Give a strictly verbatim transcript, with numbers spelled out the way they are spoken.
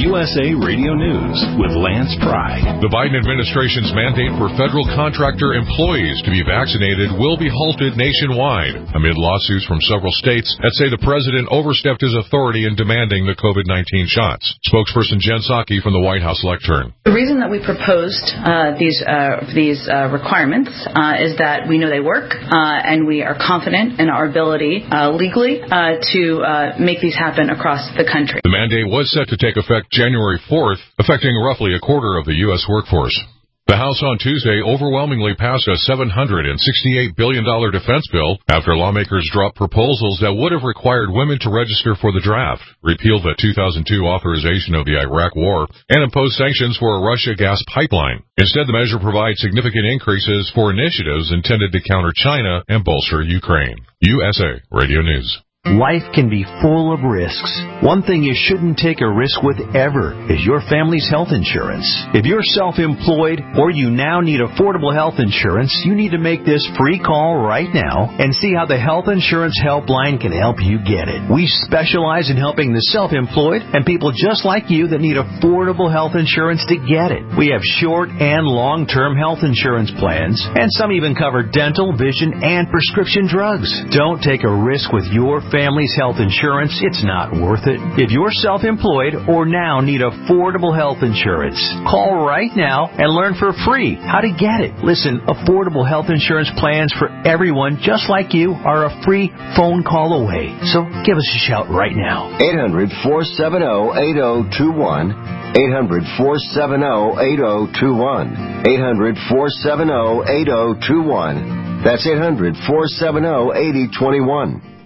U S A Radio News with Lance Pry. The Biden administration's mandate for federal contractor employees to be vaccinated will be halted nationwide amid lawsuits from several states that say the president overstepped his authority in demanding the COVID nineteen shots. Spokesperson Jen Psaki from the White House lectern. The reason that we proposed uh, these uh, these uh, requirements uh, is that we know they work, uh, and we are confident in our ability uh, legally uh, to uh, make these happen across the country. The mandate was set to take effect January fourth, affecting roughly a quarter of the U S workforce. The House on Tuesday overwhelmingly passed a seven hundred sixty-eight billion dollars defense bill after lawmakers dropped proposals that would have required women to register for the draft, repealed the two thousand two authorization of the Iraq War, and imposed sanctions for a Russia gas pipeline. Instead, the measure provides significant increases for initiatives intended to counter China and bolster Ukraine. U S A Radio News. Life can be full of risks. One thing you shouldn't take a risk with ever is your family's health insurance. If you're self-employed or you now need affordable health insurance, you need to make this free call right now and see how the Health Insurance Helpline can help you get it. We specialize in helping the self-employed and people just like you that need affordable health insurance to get it. We have short and long-term health insurance plans, and some even cover dental, vision, and prescription drugs. Don't take a risk with your family's health insurance. It's not worth it. If you're self-employed or now need affordable health insurance, call right now and learn for free how to get it. Listen, affordable health insurance plans for everyone just like you are a free phone call away. So give us a shout right now. eight hundred, four seven zero, eight zero two one. eight hundred, four seven zero, eight zero two one. eight hundred, four seven zero, eight zero two one. That's eight hundred, four seven zero, eight zero two one.